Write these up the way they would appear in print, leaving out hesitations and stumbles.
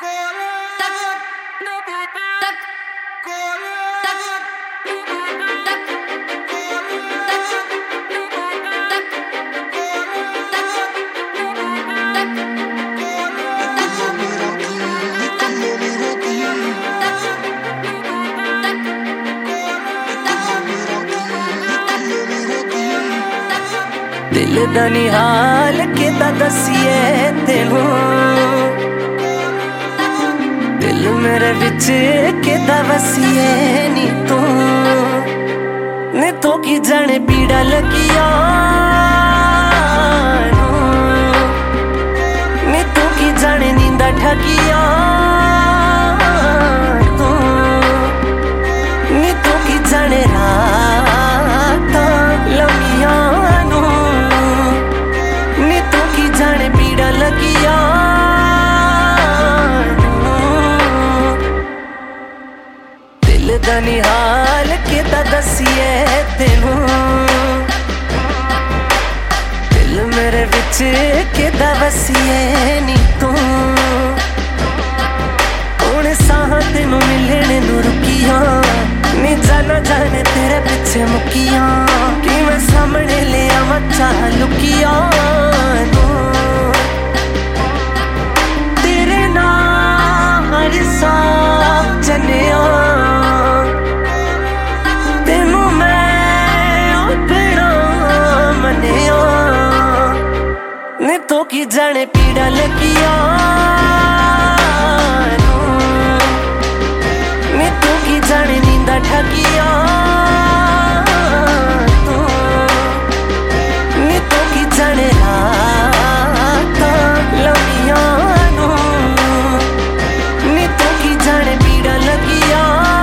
दिल दा निहाल किदा दसिए तेनू, दिल मेरे विच किदा वसिए नी तू। ने तो की जाने पीड़ा लगिया, ने तो की जाने नींदा ठगिया तू, ने तो की जाने रात लमिया लगिया। दिल दा निहाल किदा दसिए तेनू, दिल मेरे विच किदा वसिए नी तू। हुण साह तेनू मिलने नू रुकिया, नी जाना जाने तेरे पिछे मुकिया। कि मैं सामने ले आवां चाह लुकिया नू, तेनू मैं अपना मनिया। ने तो की जाने पीड़ा लगिया, ने तो की जाने नींदा ठगिया तू, ने तो की जाने रात लमिया नू, ने तो की जाने पीड़ा लगिया।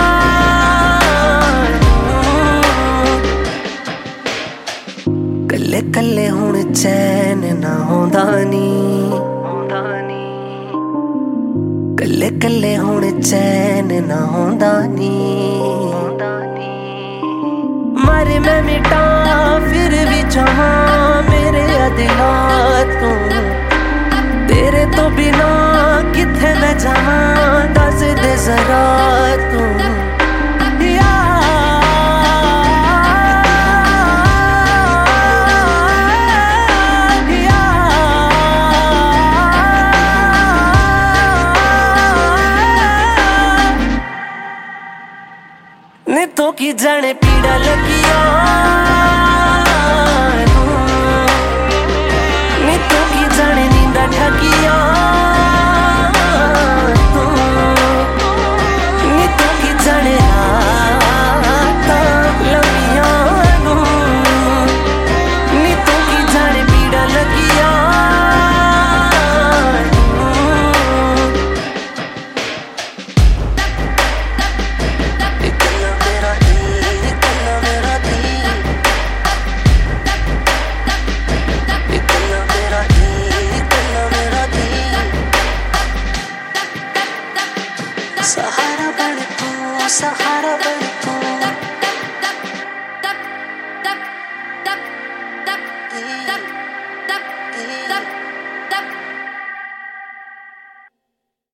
कल्ले कल्ले हुण चैन ना होंदा नी, कल्ले कल्ले हुण चैन ना होंदा नी। मारे मैं मिटा फिर भी चाहां मेरे दिला तू, तेरे तो बिना किथे मैं जावां दस दे जरा तू। ने तो की जाने पीड़ा लगिया, ने तो की जाने नींदा ठगिया तू, ने तो की जाने रात लमिया नू, ने तो की जाने पीड़ा लगिया। सहारा बन तू, सहारा बन